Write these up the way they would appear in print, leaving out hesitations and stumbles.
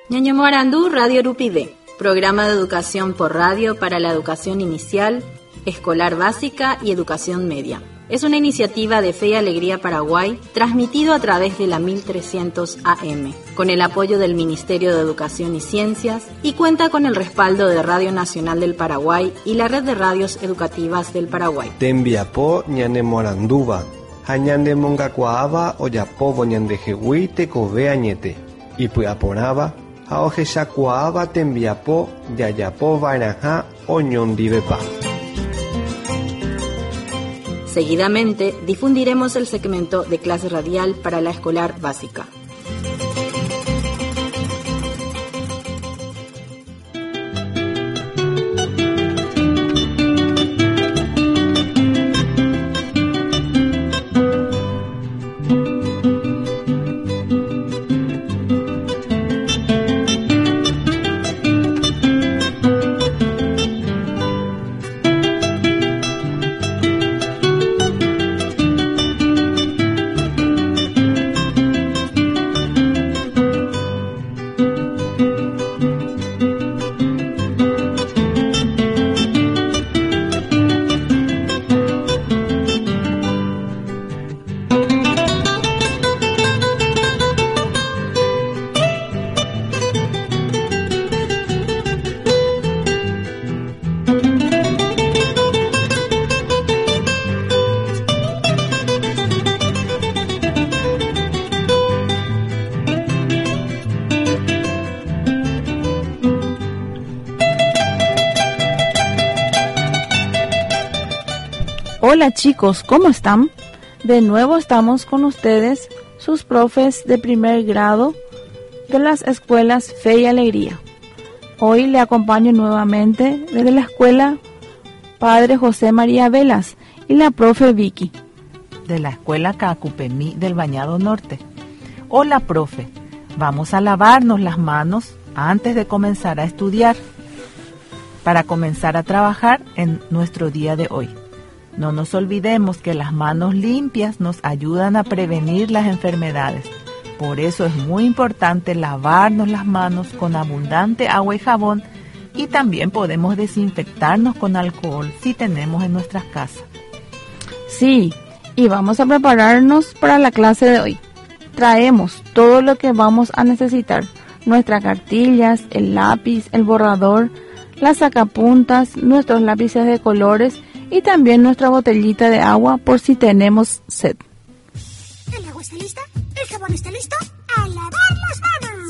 Ñaño Morandú, Radio Rupide, programa de educación por radio para la educación inicial, escolar básica y educación media. Es una iniciativa de Fe y Alegría Paraguay, transmitido a través de la 1300 AM, con el apoyo del Ministerio de Educación y Ciencias, y cuenta con el respaldo de Radio Nacional del Paraguay y la Red de Radios Educativas del Paraguay. Tembiapo ñane Moranduba, hañande mongacuaaba oyapobo ñande jehui tekove añete, y puyaporaba, haoje shakuaaba tembiapo yayapo vairaja oñondivepa. Seguidamente difundiremos el segmento de clase radial para la escolar básica. Hola chicos, ¿cómo están? De nuevo estamos con ustedes, sus profes de primer grado de las escuelas Fe y Alegría. Hoy le acompaño nuevamente desde la escuela Padre José María Velas y la profe Vicky. De la escuela Cacupemí del Bañado Norte. Hola profe, vamos a lavarnos las manos antes de comenzar a estudiar, para comenzar a trabajar en nuestro día de hoy. No nos olvidemos que las manos limpias nos ayudan a prevenir las enfermedades. Por eso es muy importante lavarnos las manos con abundante agua y jabón, y también podemos desinfectarnos con alcohol si tenemos en nuestras casas. Sí, y vamos a prepararnos para la clase de hoy. Traemos todo lo que vamos a necesitar: nuestras cartillas, el lápiz, el borrador, las sacapuntas, nuestros lápices de colores y también nuestra botellita de agua por si tenemos sed. ¿El agua está lista? ¿El jabón está listo? ¡A lavar las manos!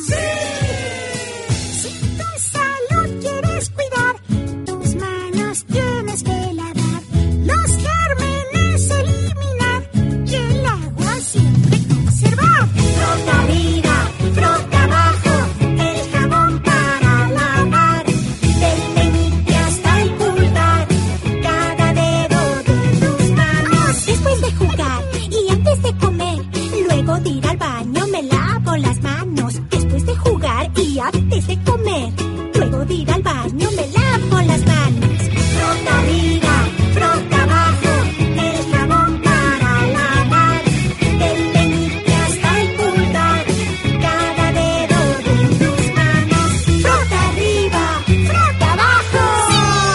¡Sí! Si tu salud quieres cuidar, tus manos tienes que lavar, los gérmenes eliminar y el agua siempre conservar. Frota arriba, frota abajo, el jabón para lavar, del meñique hasta el pulgar, cada dedo de tus manos. Después de jugar y antes de comer, luego de ir al baño me lavo las manos. Después de jugar y antes de comer, luego de ir al baño me lavo las manos. Frota arriba, frota abajo, el jabón para lavar, del meñique hasta el pulgar, cada dedo de tus manos. Frota arriba, frota abajo.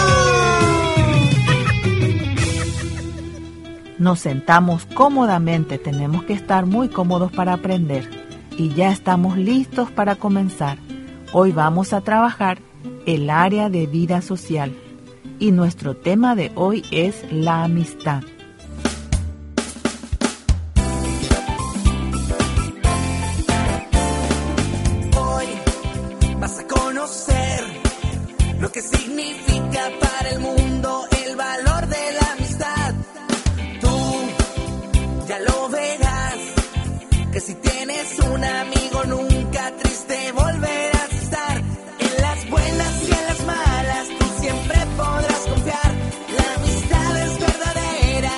Nos sentamos cómodamente, tenemos que estar muy cómodos para aprender. Y ya estamos listos para comenzar. Hoy vamos a trabajar el área de vida social. Y nuestro tema de hoy es la amistad. Hoy vas a conocer lo que significa para el mundo el valor de la amistad. Tú ya lo verás, que si tienes un amigo nunca triste volverás a estar. En las buenas y en las malas tú siempre podrás confiar. La amistad es verdadera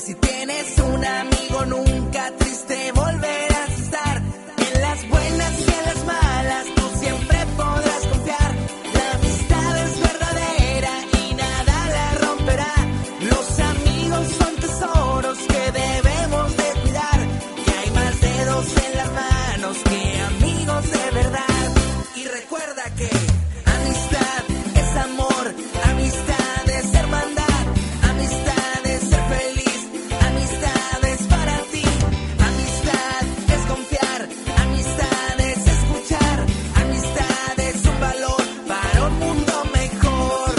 si tienes un amigo nunca triste volverás a estar. En las buenas y en las malas tú siempre podrás confiar. La amistad es verdadera y nada la romperá. Los amigos son tesoros que debemos de cuidar. Y hay más dedos en las manos que amigos de verdad. Y recuerda que amistad es amor, amistad es hermandad, amistad es ser feliz, amistad es para ti, amistad es confiar, amistad es escuchar, amistad es un valor para un mundo mejor.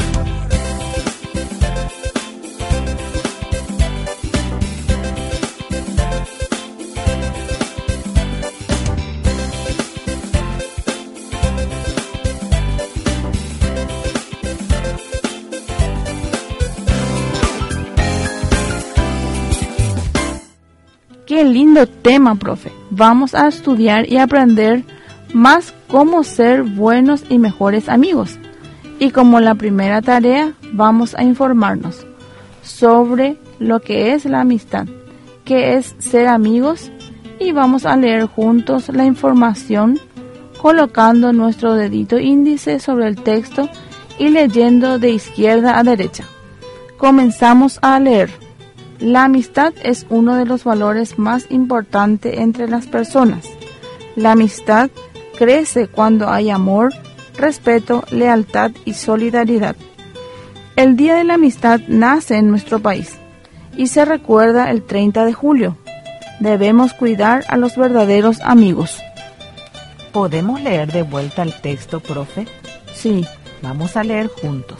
Qué lindo tema, profe. Vamos a estudiar y aprender más cómo ser buenos y mejores amigos. Y como la primera tarea, vamos a informarnos sobre lo que es la amistad, qué es ser amigos, y vamos a leer juntos la información colocando nuestro dedito índice sobre el texto y leyendo de izquierda a derecha. Comenzamos a leer. La amistad es uno de los valores más importantes entre las personas. La amistad crece cuando hay amor, respeto, lealtad y solidaridad. El Día de la Amistad nace en nuestro país y se recuerda el 30 de julio. Debemos cuidar a los verdaderos amigos. ¿Podemos leer de vuelta el texto, profe? Sí. Vamos a leer juntos.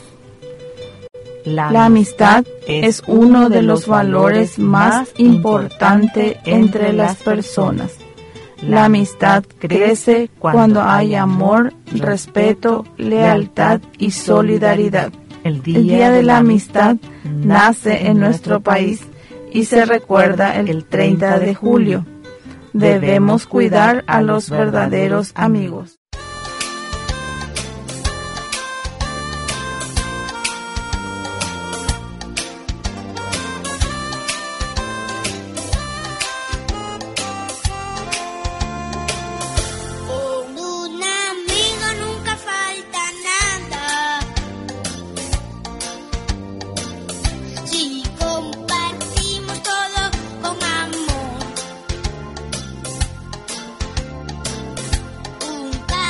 La amistad es uno de los valores más importantes entre las personas. La amistad crece cuando hay amor, respeto, lealtad y solidaridad. El Día de la Amistad nace en nuestro país y se recuerda el 30 de julio. Debemos cuidar a los verdaderos amigos. Un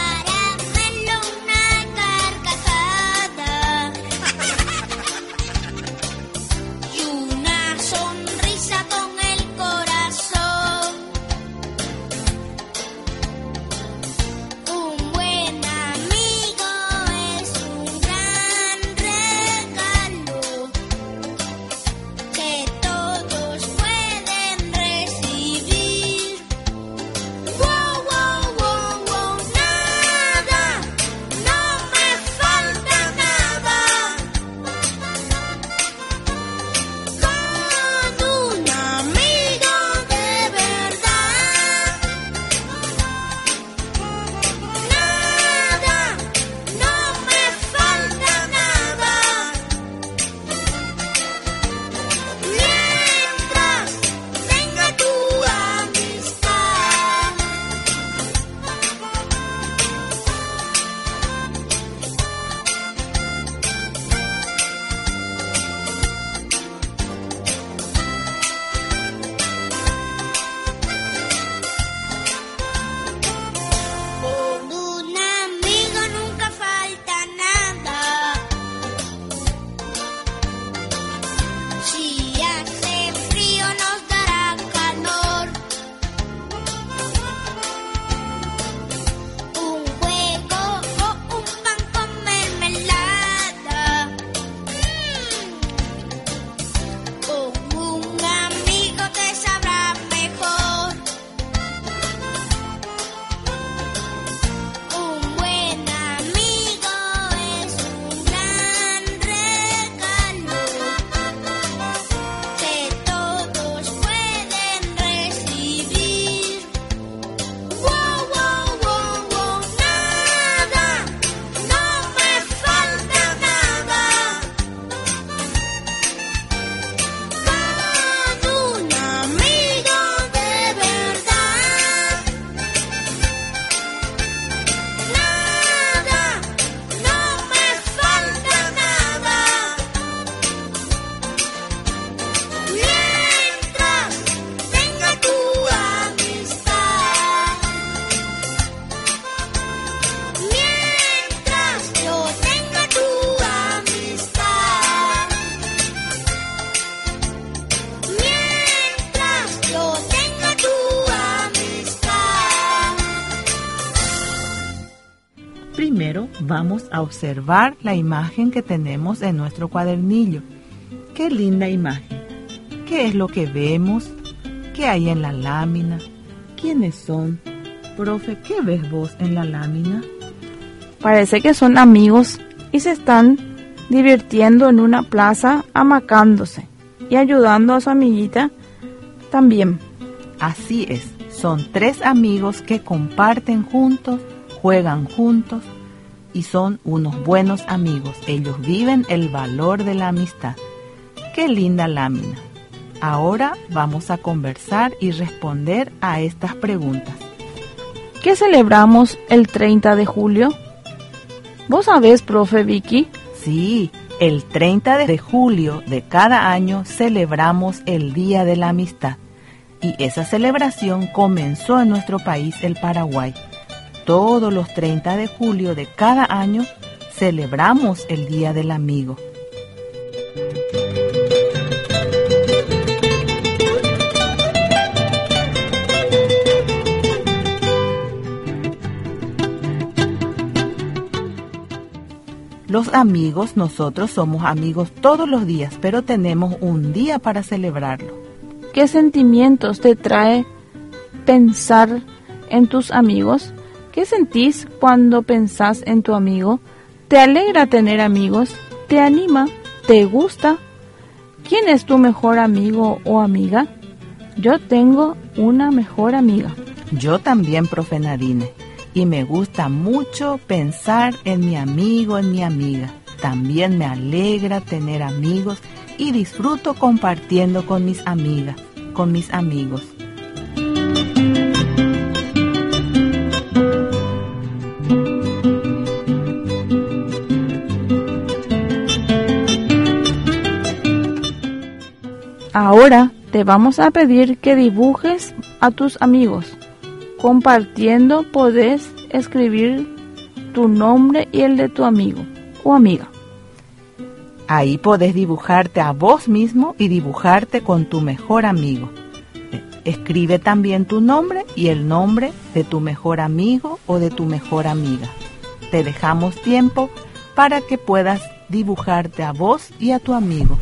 Primero vamos a observar la imagen que tenemos en nuestro cuadernillo. ¡Qué linda imagen! ¿Qué es lo que vemos? ¿Qué hay en la lámina? ¿Quiénes son? Profe, ¿qué ves vos en la lámina? Parece que son amigos y se están divirtiendo en una plaza, amacándose y ayudando a su amiguita también. Así es, son 3 amigos que comparten juntos, juegan juntos y son unos buenos amigos. Ellos viven el valor de la amistad. ¡Qué linda lámina! Ahora vamos a conversar y responder a estas preguntas. ¿Qué celebramos el 30 de julio? ¿Vos sabés, profe Vicky? Sí, el 30 de julio de cada año celebramos el Día de la Amistad. Y esa celebración comenzó en nuestro país, el Paraguay. Todos los 30 de julio de cada año celebramos el Día del Amigo. Los amigos, nosotros somos amigos todos los días, pero tenemos un día para celebrarlo. ¿Qué sentimientos te trae pensar en tus amigos? ¿Qué sentís cuando pensás en tu amigo? ¿Te alegra tener amigos? ¿Te anima? ¿Te gusta? ¿Quién es tu mejor amigo o amiga? Yo tengo una mejor amiga. Yo también, profe Narine. Y me gusta mucho pensar en mi amigo, en mi amiga. También me alegra tener amigos y disfruto compartiendo con mis amigas, con mis amigos. Ahora te vamos a pedir que dibujes a tus amigos. Compartiendo podés escribir tu nombre y el de tu amigo o amiga. Ahí podés dibujarte a vos mismo y dibujarte con tu mejor amigo. Escribe también tu nombre y el nombre de tu mejor amigo o de tu mejor amiga. Te dejamos tiempo para que puedas dibujarte a vos y a tu amigo.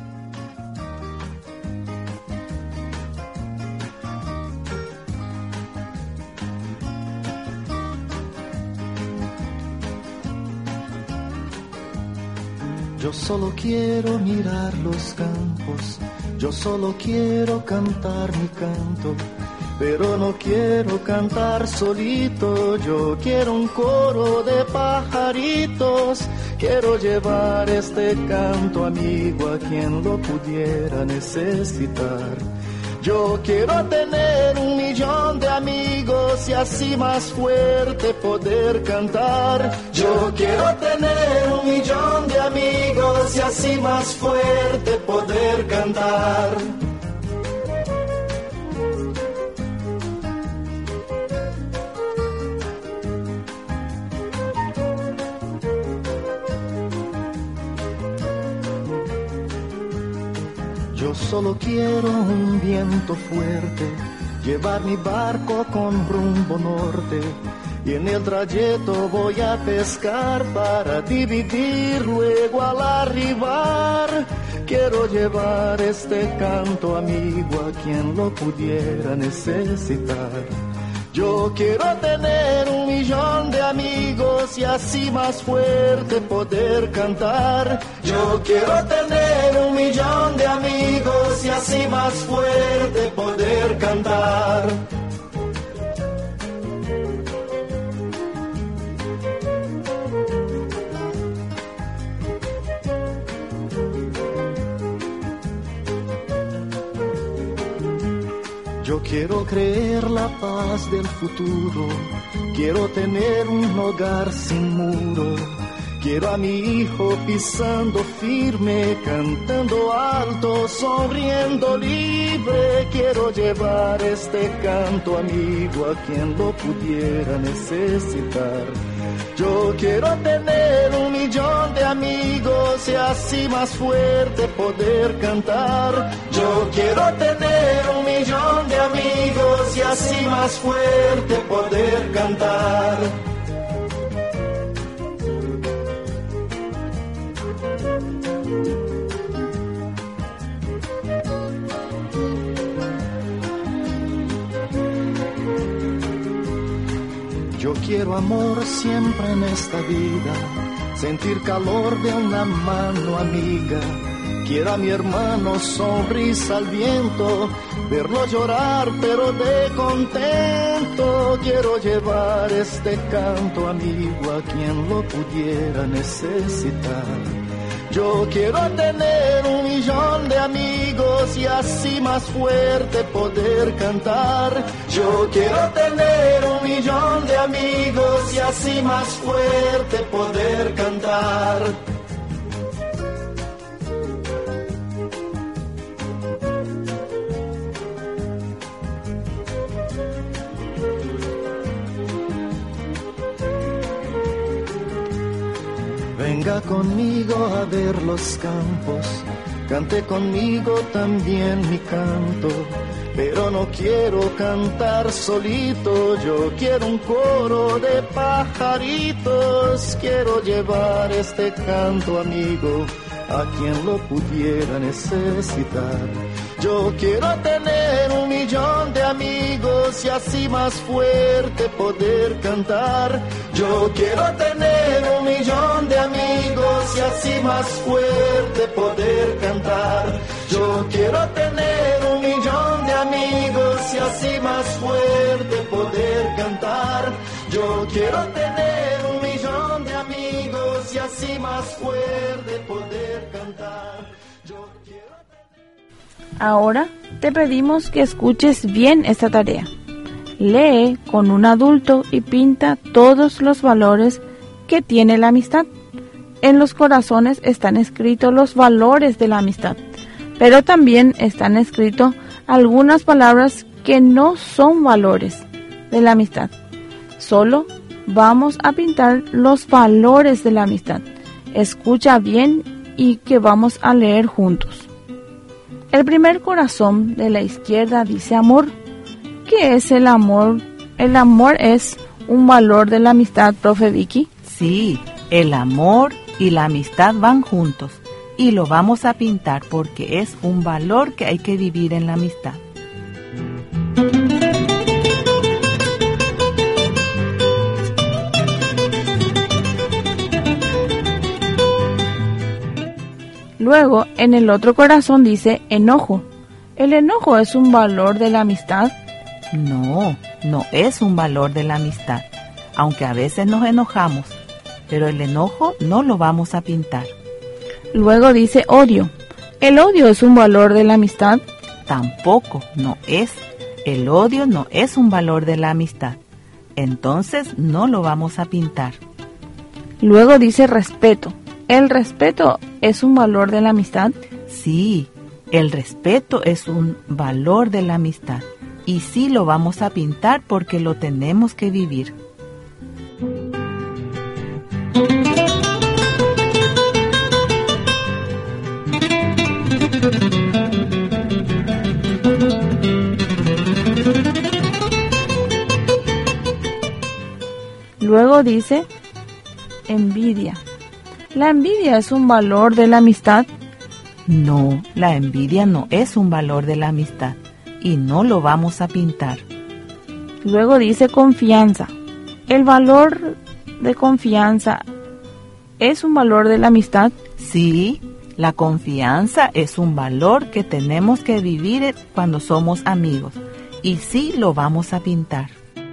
Yo solo quiero mirar los campos, yo solo quiero cantar mi canto, pero no quiero cantar solito, yo quiero un coro de pajaritos, quiero llevar este canto amigo a quien lo pudiera necesitar. Yo quiero tener 1.000.000 de amigos y así más fuerte poder cantar. Yo quiero tener 1.000.000 de amigos y así más fuerte poder cantar. Yo solo quiero un viento fuerte, llevar mi barco con rumbo norte, y en el trayecto voy a pescar para dividir luego al arribar. Quiero llevar este canto amigo a quien lo pudiera necesitar. Yo quiero tener 1.000.000 de amigos y así más fuerte poder cantar. Yo quiero tener 1.000.000 de amigos y así más fuerte poder cantar. Yo quiero creer la paz del futuro, quiero tener un hogar sin muro, quiero a mi hijo pisando firme, cantando alto, sonriendo libre, quiero llevar este canto amigo a quien lo pudiera necesitar. Yo quiero tener 1.000.000 de amigos y así más fuerte poder cantar. Yo quiero tener 1.000.000 de amigos y así más fuerte poder cantar. Yo quiero amor siempre en esta vida, sentir calor de una mano amiga. Quiero a mi hermano sonrisa al viento, verlo llorar pero de contento. Quiero llevar este canto amigo a quien lo pudiera necesitar. Yo quiero tener 1.000.000 de amigos y así más fuerte poder cantar. Yo quiero tener 1.000.000 de amigos y así más fuerte poder cantar. Venga conmigo a ver los campos, cante conmigo también mi canto, pero no quiero cantar solito, yo quiero un coro de pajaritos, quiero llevar este canto amigo a quien lo pudiera necesitar. Yo quiero tener 1.000.000 de amigos y así más fuerte poder cantar. Yo quiero tener 1.000.000 de amigos y así más fuerte poder cantar. Yo quiero tener 1.000.000 de amigos y así más fuerte poder cantar. Yo quiero tener 1.000.000 de amigos y así más fuerte poder cantar. Yo quiero... Ahora te pedimos que escuches bien esta tarea. Lee con un adulto y pinta todos los valores que tiene la amistad. En los corazones están escritos los valores de la amistad, pero también están escritos algunas palabras que no son valores de la amistad. Solo vamos a pintar los valores de la amistad. Escucha bien y que vamos a leer juntos. El primer corazón de la izquierda dice amor. ¿Qué es el amor? El amor es un valor de la amistad, profe Vicky. Sí, el amor y la amistad van juntos y lo vamos a pintar porque es un valor que hay que vivir en la amistad. Luego, en el otro corazón dice enojo. ¿El enojo es un valor de la amistad? No, no es un valor de la amistad, aunque a veces nos enojamos, pero el enojo no lo vamos a pintar. Luego dice odio. ¿El odio es un valor de la amistad? Tampoco, no es. El odio no es un valor de la amistad, entonces no lo vamos a pintar. Luego dice respeto. ¿El respeto es un valor de la amistad? Sí, el respeto es un valor de la amistad y sí lo vamos a pintar porque lo tenemos que vivir. Luego dice envidia. ¿La envidia es un valor de la amistad? No, la envidia no es un valor de la amistad y no lo vamos a pintar. Luego dice confianza. ¿El valor de confianza es un valor de la amistad? Sí, la confianza es un valor que tenemos que vivir cuando somos amigos y sí lo vamos a pintar.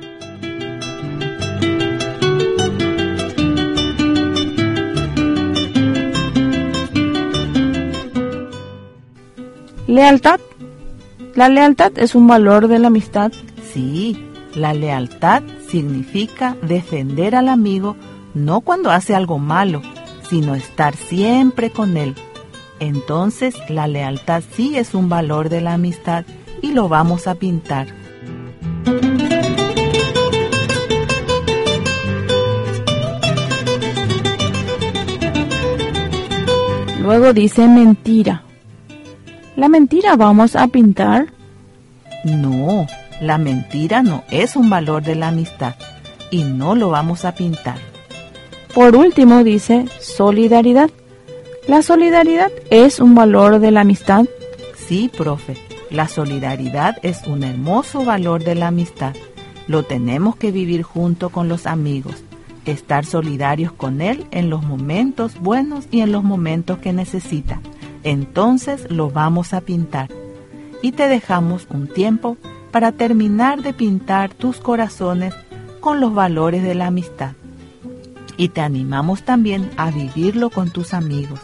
Lealtad. ¿La lealtad es un valor de la amistad? Sí, la lealtad significa defender al amigo no cuando hace algo malo, sino estar siempre con él. Entonces, la lealtad sí es un valor de la amistad y lo vamos a pintar. Luego dice mentira. ¿La mentira vamos a pintar? No, la mentira no es un valor de la amistad y no lo vamos a pintar. Por último dice solidaridad. ¿La solidaridad es un valor de la amistad? Sí, profe, la solidaridad es un hermoso valor de la amistad Lo tenemos que vivir junto con los amigos, estar solidarios con él en los momentos buenos y en los momentos que necesita. Entonces lo vamos a pintar. Y te dejamos un tiempo para terminar de pintar tus corazones con los valores de la amistad. Y te animamos también a vivirlo con tus amigos.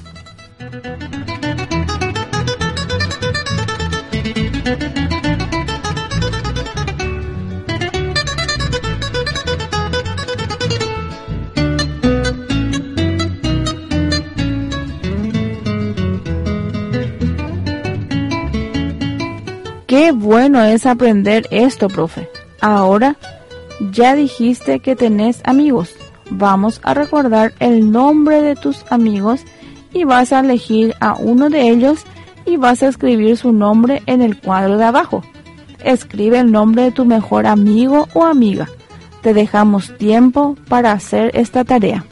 Qué bueno es aprender esto, profe. Ahora, ya dijiste que tenés amigos. Vamos a recordar el nombre de tus amigos y vas a elegir a uno de ellos y vas a escribir su nombre en el cuadro de abajo. Escribe el nombre de tu mejor amigo o amiga. Te dejamos tiempo para hacer esta tarea.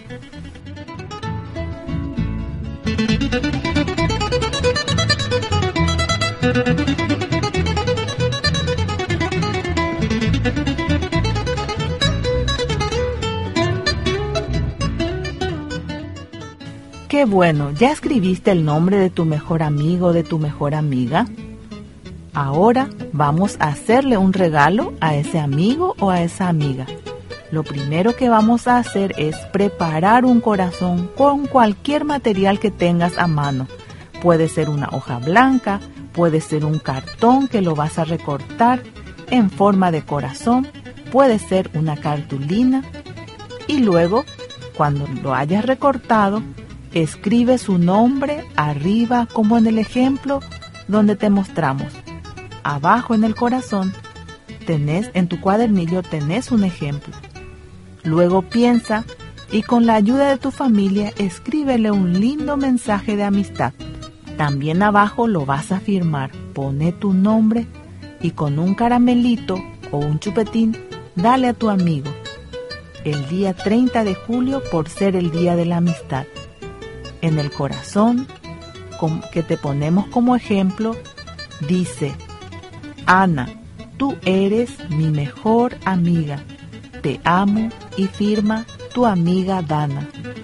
Qué bueno, ¿ya escribiste el nombre de tu mejor amigo o de tu mejor amiga? Ahora vamos a hacerle un regalo a ese amigo o a esa amiga. Lo primero que vamos a hacer es preparar un corazón con cualquier material que tengas a mano. Puede ser una hoja blanca, puede ser un cartón que lo vas a recortar en forma de corazón, puede ser una cartulina. Y luego, cuando lo hayas recortado, escribe su nombre arriba como en el ejemplo donde te mostramos. Abajo en el corazón en tu cuadernillo tenés un ejemplo. Luego piensa y con la ayuda de tu familia escríbele un lindo mensaje de amistad. También abajo lo vas a firmar. Pone tu nombre y con un caramelito o un chupetín dale a tu amigo. El día 30 de julio por ser el Día de la Amistad. En el corazón que te ponemos como ejemplo, dice: Ana, tú eres mi mejor amiga. Te amo, y firma tu amiga Dana.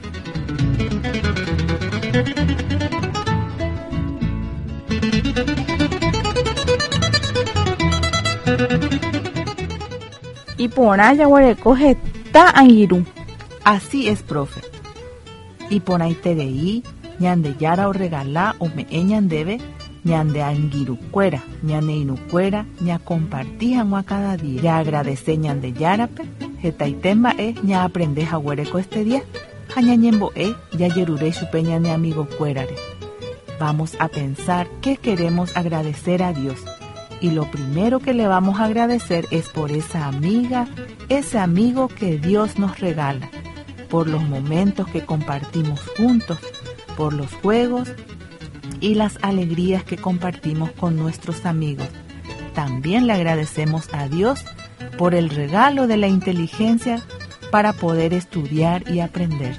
Y por allá recoge ta angiru. Así es, profe. Y por ahí te veí, ñande yara o regalá o me ñandebe, ñande angirucuera, ñane inucuera, ña compartían a cada día. Ya agradece ñande yarape, jetaitemba ña aprende jaguereco este día, jañañembo ya yerure chupe ñane amigo cuerare. Vamos a pensar qué queremos agradecer a Dios. Y lo primero que le vamos a agradecer es por esa amiga, ese amigo que Dios nos regala, por los momentos que compartimos juntos, por los juegos y las alegrías que compartimos con nuestros amigos. También le agradecemos a Dios por el regalo de la inteligencia para poder estudiar y aprender.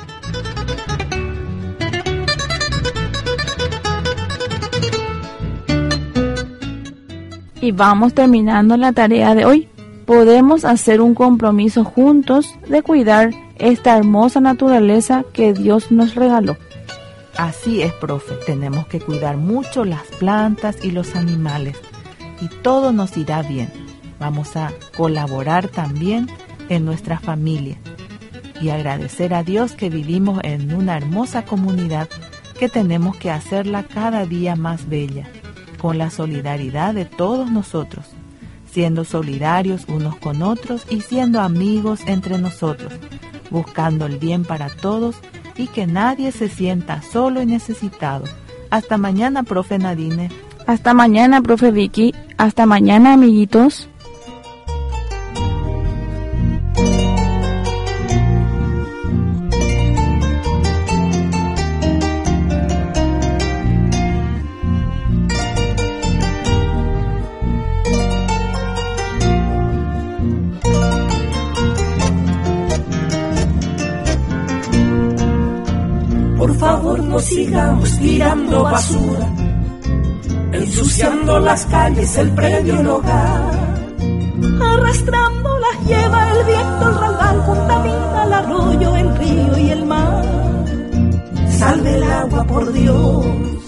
Y vamos terminando la tarea de hoy. Podemos hacer un compromiso juntos de cuidar esta hermosa naturaleza que Dios nos regaló. Así es, profe. Tenemos que cuidar mucho las plantas y los animales. Y todo nos irá bien. Vamos a colaborar también en nuestra familia. Y agradecer a Dios que vivimos en una hermosa comunidad que tenemos que hacerla cada día más bella, con la solidaridad de todos nosotros, siendo solidarios unos con otros y siendo amigos entre nosotros, buscando el bien para todos y que nadie se sienta solo y necesitado. Hasta mañana, profe Nadine. Hasta mañana, profe Vicky. Hasta mañana, amiguitos. Por favor, no sigamos tirando basura, ensuciando las calles, el predio, el hogar. arrastrando las lleva el viento, el raudal contamina el arroyo, el río y el mar. Salve el agua, por Dios.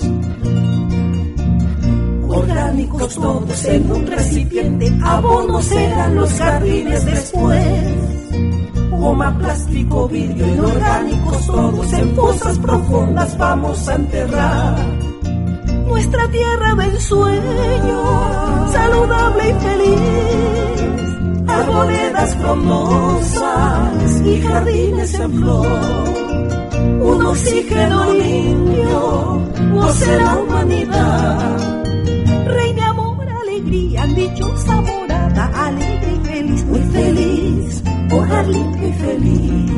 Orgánicos todos en un recipiente, abonos serán los jardines después. Goma, plástico, vidrio, inorgánicos todos en fosas profundas vamos a enterrar. Nuestra tierra de ensueño, saludable y feliz, arboledas frondosas y jardines en flor. Un oxígeno limpio, goce la humanidad. Reina, amor, alegría, dichosa morada, alegre y feliz, muy feliz, hogar limpio y feliz.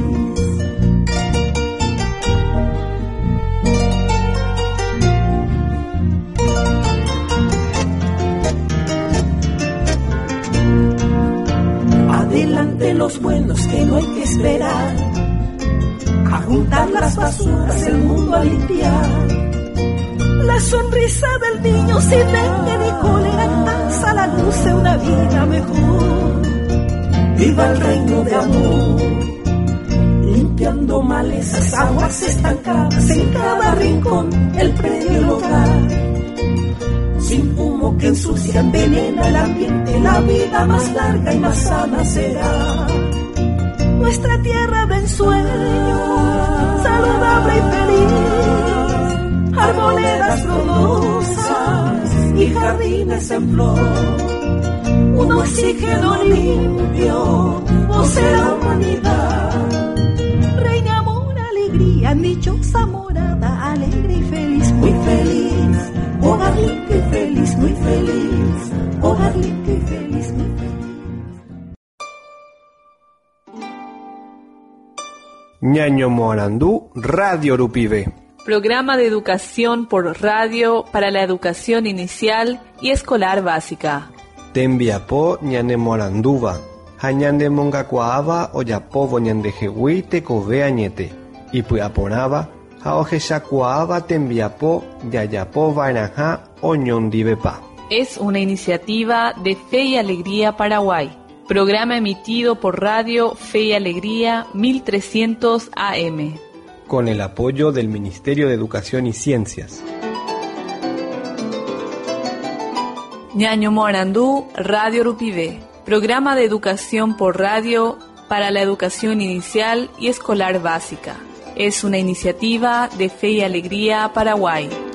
Adelante los buenos que no hay que esperar, a juntar las basuras, el mundo a limpiar. La sonrisa del niño sin dengue ni cólera alza la luz de una vida mejor. Viva el reino de amor, limpiando malezas, aguas estancadas en cada rincón, el predio y el hogar. Sin humo que ensucia, envenena el ambiente, la vida más larga y más sana será. Nuestra tierra de ensueño, saludable y feliz, arboledas frondosas y jardines en flor. Un oxígeno limpio, goce la humanidad. Reina, amor, alegría, dichosa morada, alegre y feliz, muy feliz, hogar limpio y feliz, muy feliz, hogar limpio y feliz, muy feliz. Ñaño Morandú, Radio Rupivé. Programa de educación por radio para la educación inicial y escolar básica. Tembiapó ñane Moranduva, hañande mongacuaaba oyapovo ñande jehui tekove añete, y puyaponaba, jaojeshacuaaba tembiapó yayapo vainaja oñondivepa. Es una iniciativa de Fe y Alegría Paraguay. Programa emitido por Radio Fe y Alegría 1300 AM. Con el apoyo del Ministerio de Educación y Ciencias. Ñaño Morandú, Radio Rupivé. Programa de educación por radio para la educación inicial y escolar básica. Es una iniciativa de Fe y Alegría Paraguay.